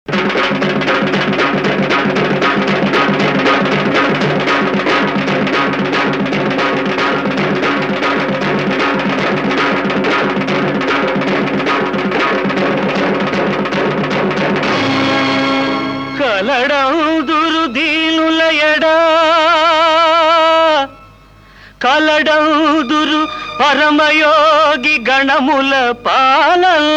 కలడందురు దీనుల ఎడా కలడందురు పరమయోగి గణముల పాలన్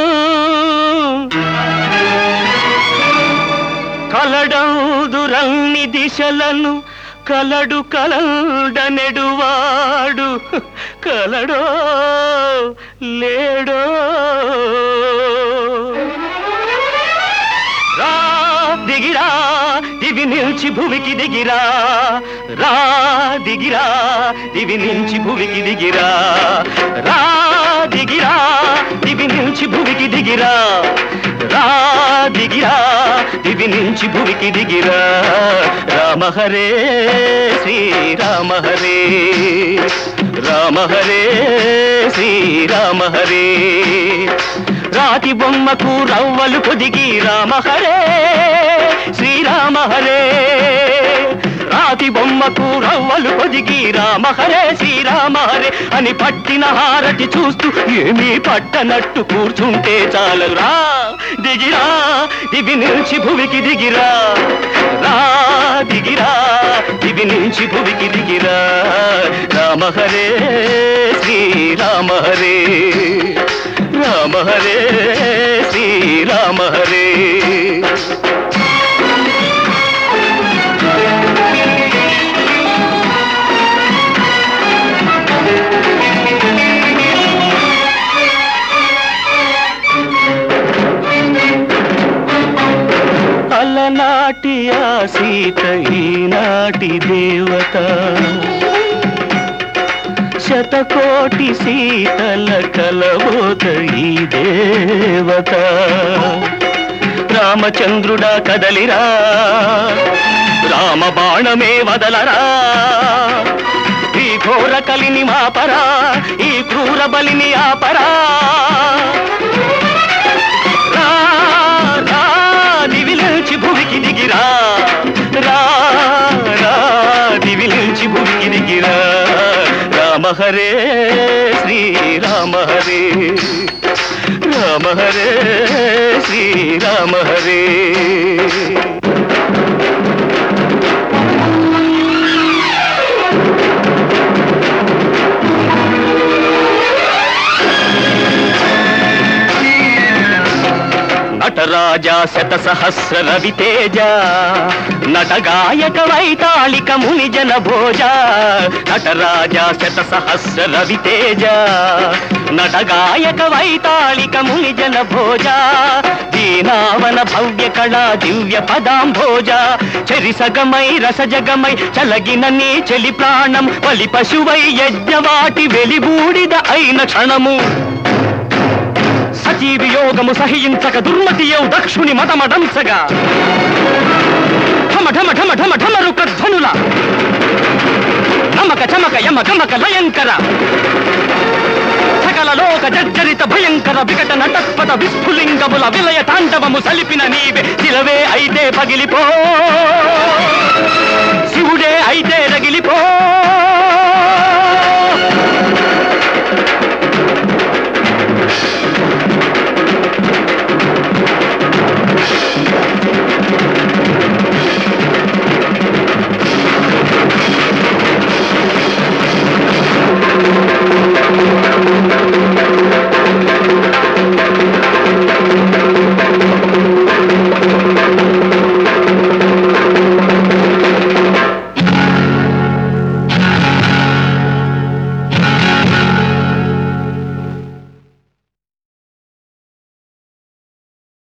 కలడందురన్ని దిశలను కలడు కలడనెడువాడు కలడో లేడో దిగిరా దివి నుంచి భూమికి దిగిరా రా దిగిరా దివి నుంచి భూమికి దిగిరా రా దిగిరా దివి నుంచి భూమికి దిగిరా రా దిగిరా దివి నుంచి భూమికి దిగిరా రామ హరే శ్రీరామ హరే రామ హరే శ్రీరామ హరే రాతి బొమ్మకు రవ్వలు పొదిగి రామ హరే శ్రీరామ హరే రాతి బొమ్మకు రవ్వలు పొదిగి రామ హరే శ్రీరామ హరే అని పట్టిన హారతి చూస్తూ ఏమీ పట్టనట్టు కూర్చుంటే చాలరా దిగిరా దివి నుంచి భువికి దిగిరా రా దిగిరా దివి నుంచి భువికి దిగిరా రామ హరే శ్రీరామ హరే రామ హరే శ్రీరామ హరే అలనాటి ఆ సీత ఈనాటి దేవత శతకోటి సీతల కలబోత ఈ దేవత రామచంద్రుడా కదలిరా రామ బాణమే వదలరా ఈ ఘోర కలిని మాపరా ఈ క్రూర బలిని ఆపరా దివి నుంచి భూమికి దిగిరా రా దివి నుంచి భూమికి దిగిరా రామ హరే శ్రీరామ హరే రామ హరే శ్రీరామ హరే నటరాజా శత సహస్ర రవితేజ నటగాయక వైతాళిక ముని జన భోజ నటరాజా శత సహస్ర రవితేజ నటగాయక వైతాళిక ముని జన భోజ దీనావన భవ్య కళా దివ్య పదాంభోజ చరిసగమై రసజగమై చలగిన నీ చెలి ప్రాణం బలి పశువై యజ్ఞవాటి వెలిబూడిద అయిన క్షణము సజీవి యోగము సహించక దుర్మతియౌ దక్షుని మతమడంసగా ఢమ ఢమ ఢమ ఢమ ఢమరు కధ్వనుల నమక చమక యమ గమక లయంకర సకల లోక జర్జరిత భయంకర వికట నటస్పద విస్ఫులింగముల విలయ తాండవము సలిపిన నీవే శిలవే అయితే పగిలిపో